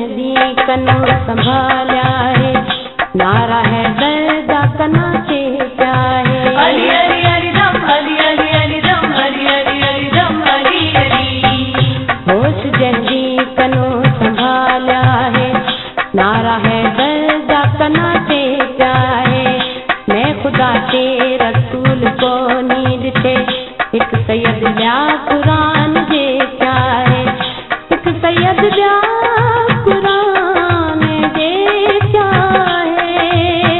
जंदी कनो संभालिया है, नारा है दर्दा कना से चाहे। अली अली अली दम अली अली अली दम अली अली अली दम अली अली। होश जंदी कनो संभालिया है, नारा है दर्दा कना से चाहे। मैं खुदा के रसूल को नींद थे, एक सैयद ब्या कुरान जे क्या है, एक सैयद ब्या कुरान जे क्या है।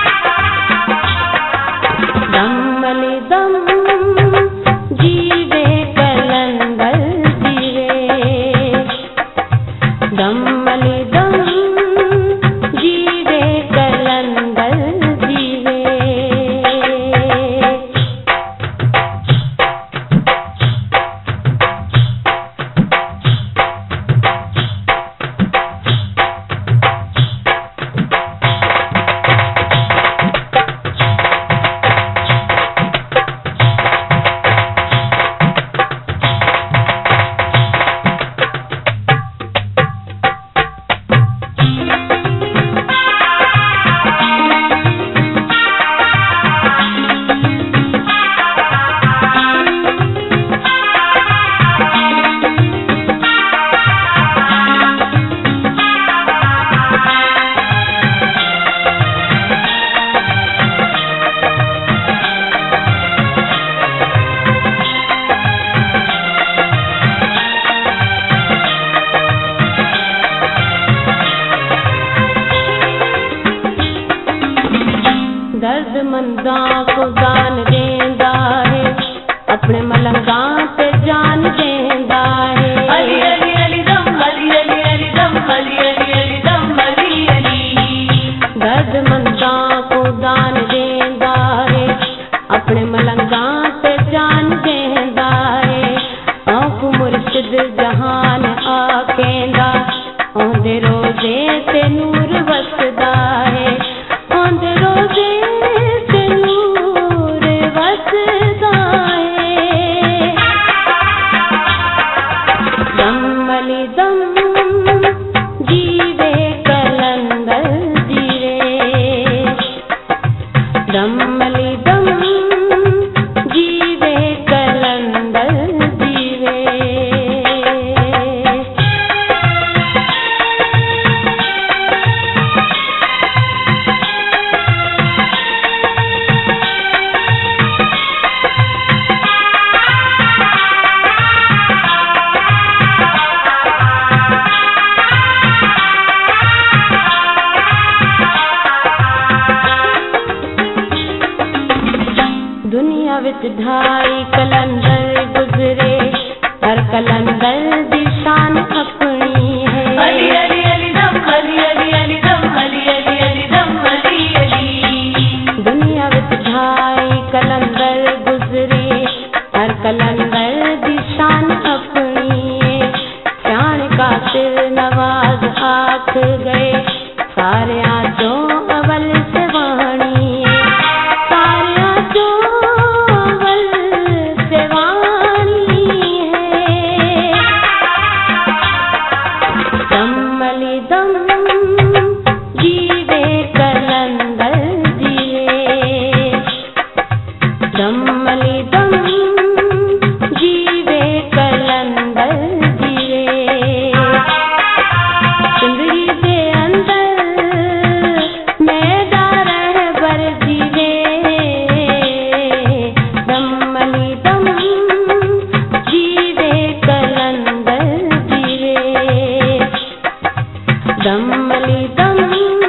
दम अली दम जीवे कलंदर जीवे, दम अली दम जीवे कलंदर जीवे। दर्दमंदा को दान देंदा है, अपने मलंगा पे जान देंदा है। अली अली अली दम अली अली अली दम अली अली अली दम अली अली। दर्दमंदा को दान देंदा है, अपने मलंगा पे जान देंदा है। औक मुर्शिद जहान आकेंदा, औंदे रोजे से नूर वसदा है, औंदे रोजे से नूर वसदा है। दम अली दम जीवे कलंदर जीवे, दम अली दम जीवे कलंदर जीवे। दुनिया विच ढाई कलंदर गुजरे, हर कलंदर दी शान अपनी है। अली अली अली दम अली अली अली दम अली अली अली दम अली अली। दुनिया विच ढाई कलंदर गुजरे, हर कलंदर दी शान अपनी है। शान का सिर नवाज आख गए, सारे आजो अवल से वाणी है, सारे आजो अवल से वाणी है। दम अली दम जीवे कलंदर जीवे, दम अली दम जीवे कलंदर जीवे। जिंदगी दे अंदर मेरा रहबर जीवे, दम अली दम जीवे कलंदर जीवे, दम अली दम